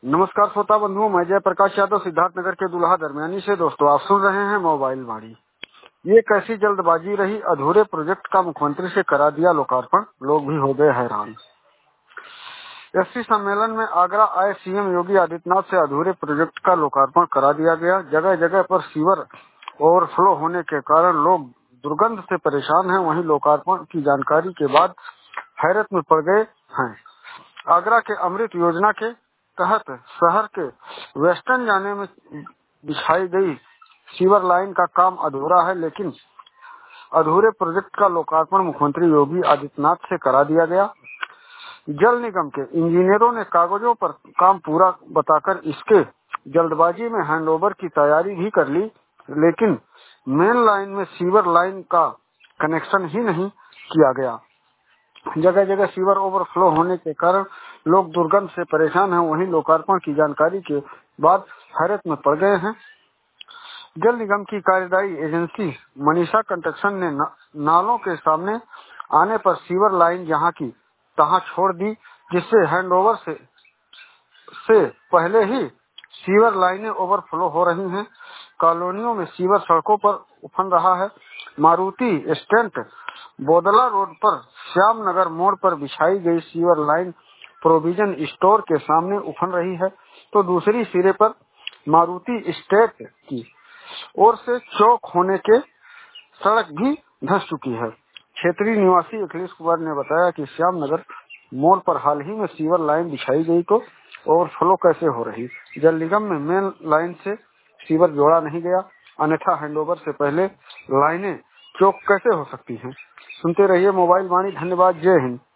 नमस्कार श्रोता बंधुओं, मैं जयप्रकाश यादव सिद्धार्थनगर के दुल्हा दरमियानी से। दोस्तों, आप सुन रहे हैं मोबाइल वाणी। ये कैसी जल्दबाजी रही, अधूरे प्रोजेक्ट का मुख्यमंत्री से करा दिया लोकार्पण, लोग भी हो गए हैरान। एससी सम्मेलन में आगरा आए सीएम योगी आदित्यनाथ से अधूरे प्रोजेक्ट का लोकार्पण करा दिया गया। जगह जगह पर सीवर ओवरफ्लो होने के कारण लोग दुर्गंध से परेशान हैं। वहीं लोकार्पण की जानकारी के बाद हैरत में पड़ गए हैं। आगरा के अमृत योजना के तहत शहर के वेस्टर्न जाने में बिछाई गई सीवर लाइन का काम अधूरा है, लेकिन अधूरे प्रोजेक्ट का लोकार्पण मुख्यमंत्री योगी आदित्यनाथ से करा दिया गया। जल निगम के इंजीनियरों ने कागजों पर काम पूरा बताकर इसके जल्दबाजी में हैंडओवर की तैयारी भी कर ली, लेकिन मेन लाइन में सीवर लाइन का कनेक्शन ही नहीं किया गया। जगह जगह सीवर ओवरफ्लो होने के कारण लोग दुर्गंध से परेशान हैं। वहीं लोकार्पण की जानकारी के बाद हैरत में पड़ गए हैं। जल निगम की कार्यदायी एजेंसी मनीषा कंस्ट्रक्शन ने नालों के सामने आने पर सीवर लाइन जहां की तहां छोड़ दी, जिससे हैंडओवर से पहले ही सीवर लाइनें ओवरफ्लो हो रही हैं। कॉलोनियों में सीवर सड़कों पर उफन रहा है। मारुति स्टैंड बोदला रोड पर श्याम नगर मोड़ पर बिछाई गई सीवर लाइन प्रोविजन स्टोर के सामने उफन रही है, तो दूसरी सिरे पर मारुति स्टेट की ओर से चौक होने के सड़क भी धंस चुकी है। क्षेत्रीय निवासी अखिलेश कुमार ने बताया कि श्याम नगर मोड़ पर हाल ही में सीवर लाइन बिछाई गई, तो ओवरफ्लो कैसे हो रही। जल निगम में मेन लाइन से सीवर जोड़ा नहीं गया, अन्यथा हैंडओवर से पहले लाइनें चौक कैसे हो सकती हैं। सुनते रहिए मोबाइल वाणी। धन्यवाद। जय हिंद।